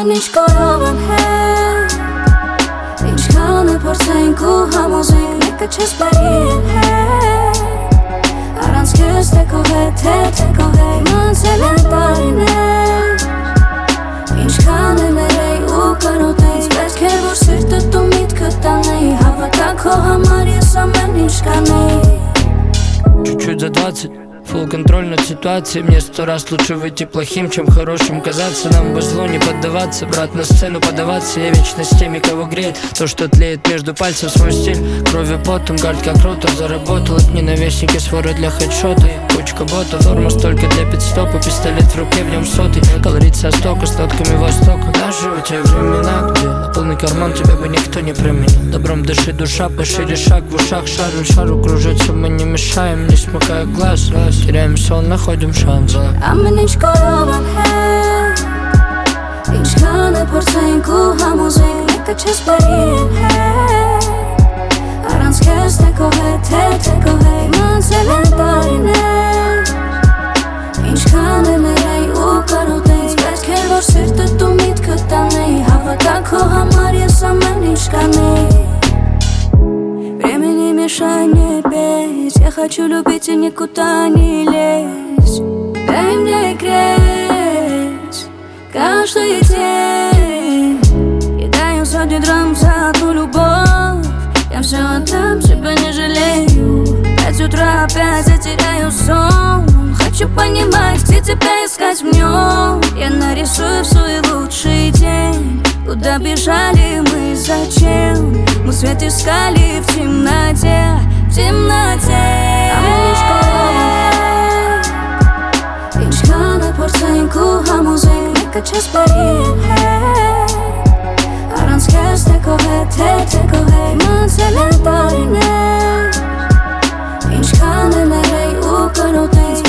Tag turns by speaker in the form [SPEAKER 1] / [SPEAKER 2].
[SPEAKER 1] Ամեն ինչ կարող եմ հետ Ինչքան է փորձենք ու համոզենք Մեկը չես բարի եմ հետ Առանց քեզ թե քո հետ, թե քո հետ Մանցել են տարիներ Ինչքան է մերեի ու կարոտեի Պետք է որ սիրտը դու միտքը տանեի Հավատա քո համար ես ամեն ինչ կանեի
[SPEAKER 2] Чуть-чуть за 20 Фулл контроль над ситуацией Мне 100 раз лучше выйти плохим, чем хорошим казаться Нам бы злу не поддаваться, брат, на сцену подаваться Я вечно с теми, кого греет то, что тлеет между пальцев свой стиль Кровью потом, гард как ротор Заработал от ненавистники своры для хедшота Кучка ботов, форма столько для пидстопа Пистолет в руке, в нем сотый Колорит со стока, с нотками востока Даже в те времена, где на полный карман Тебя бы никто не променял Добром дышит душа, пошире шаг в ушах Шару кружится, мы не мешаем, не смыкая глаз Теряем сон, находим шанс
[SPEAKER 1] Ամեն ինչ կարող եմ հետ Ինչքան է փորձենք ու համոզենք Մեկը չես բարի եմ հետ Առանց քեզ թե քո հետ, թե քո հետ Մանցել են տարիներ Ինչքան է մերեի ու կարոտեի Պետք է որ սիրտը դու միտքը տանեի Հավատա քո համար ես ամեն ինչ կանեի Времени мешай мне петь Я хочу любить и никуда не лезть Дай мне греть каждый день И даю сотни драм за ту любовь Я все отдам, тебя не жалею 5 утра опять я теряю сон Хочу понимать, где тебя искать в нем Я нарисую свой лучший день Куда бежали мы, зачем Мы свет искали в темноте Ամեն ինչ կարող եմ հետ Ինչքան է փորձենք ու համոզենք Մեկը չես բարի եմ հետ Առանց քեզ թե քո հետ, թե քո հետ Մանցել են տարիներ Ինչքան է մերեի ու կարոտեի